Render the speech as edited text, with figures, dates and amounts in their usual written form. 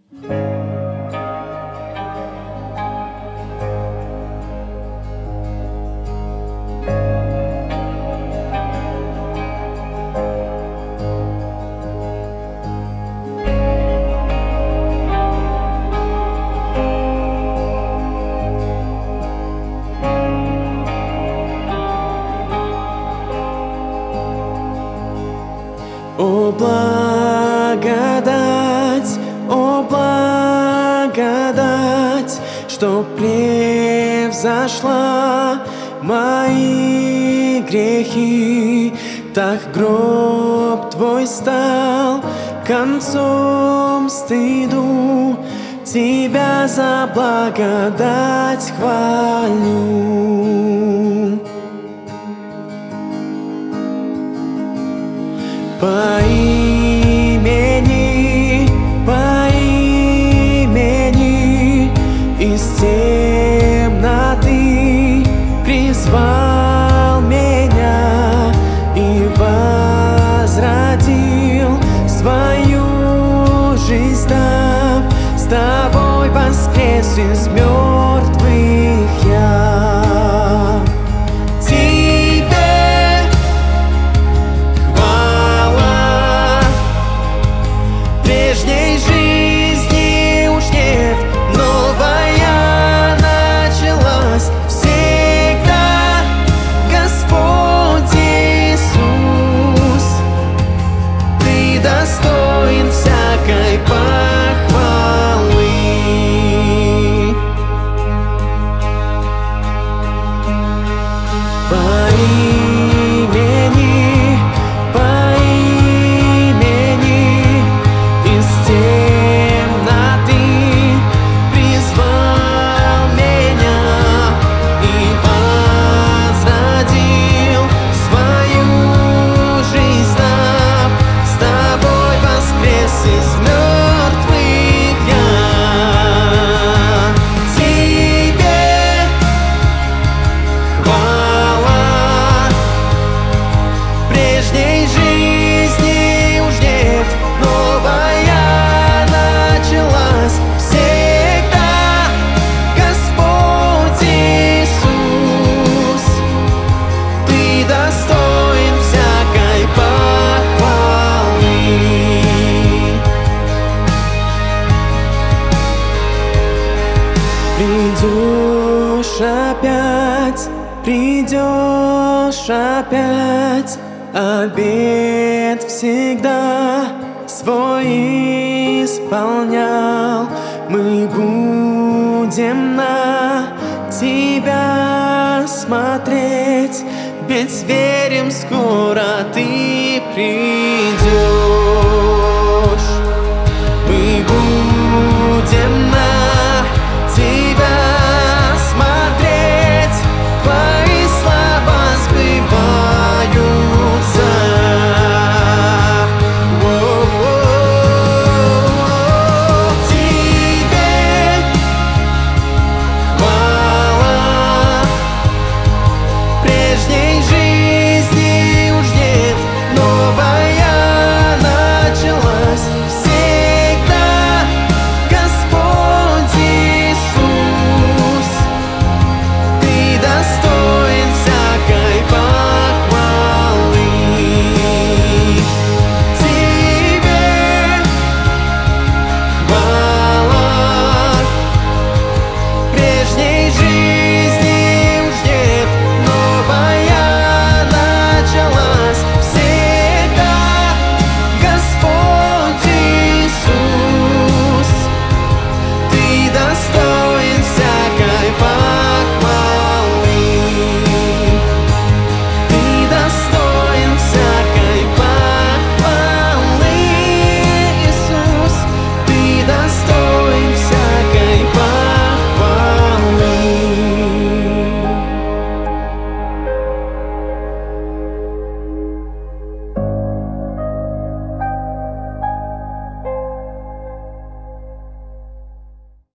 О благодать, что превзошла мои грехи, так гроб Твой стал концом стыду. Тебя за благодать хвалю. По имени из темноты призвал меня и возродил свою жизнь, дав. С Тобой воскрес из мертвых я. Прежней жизни уж нет, новая началась. Всегда Господь Иисус, Ты достоин всякой похвалы. По имени из темноты призвал меня и возродил свою жизнь, дав. С Тобой воскрес из мертвых я. Тебе хвала. Прежней жизни уж нет, новая началась. Всегда Господь Иисус, Ты достоин всякой похвалы. Придешь опять, обет всегда свой исполнял. Мы будем на Тебя смотреть, ведь верим, скоро Ты придешь.